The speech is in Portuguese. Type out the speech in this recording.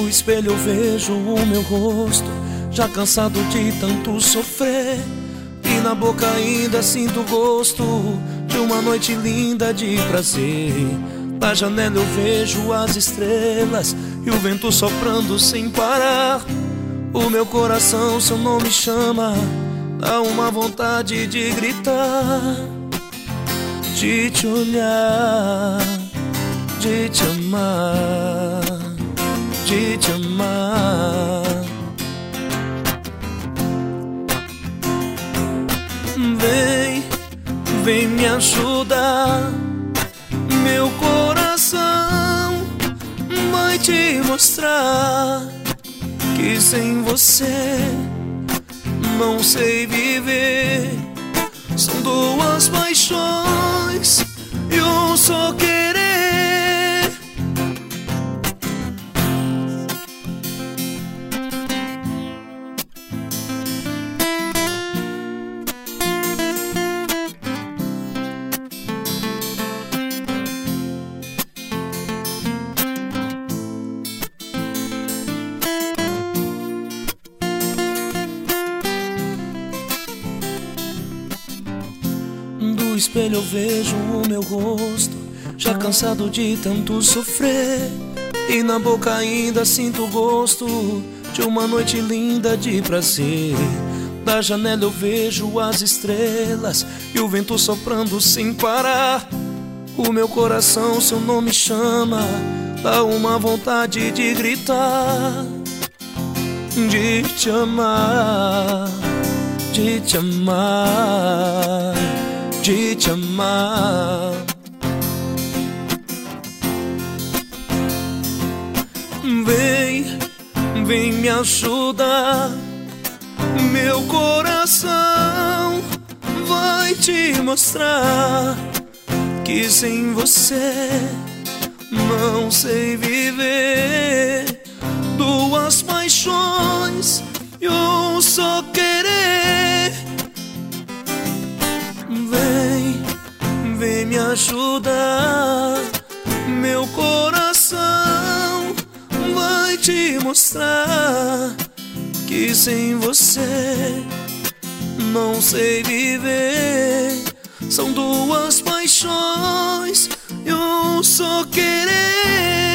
No espelho eu vejo o meu rosto, já cansado de tanto sofrer, e na boca ainda sinto o gosto de uma noite linda de prazer. Da janela eu vejo as estrelas e o vento soprando sem parar. O meu coração seu nome chama, dá uma vontade de gritar, de te olhar, de te amar, de te amar. Vem, vem me ajudar, meu coração vai te mostrar que sem você não sei viver. São duas paixões e um só querer. No espelho eu vejo o meu rosto, já cansado de tanto sofrer, e na boca ainda sinto o gosto de uma noite linda de prazer. Da janela eu vejo as estrelas e o vento soprando sem parar. O meu coração seu nome chama, dá uma vontade de gritar, de te amar, de te amar, de te amar. Vem, vem me ajudar, meu coração vai te mostrar que sem você não sei viver. Duas paixões e um só querer. Vem, vem me ajudar, meu coração vai te mostrar que sem você não sei viver. São duas paixões e um só querer.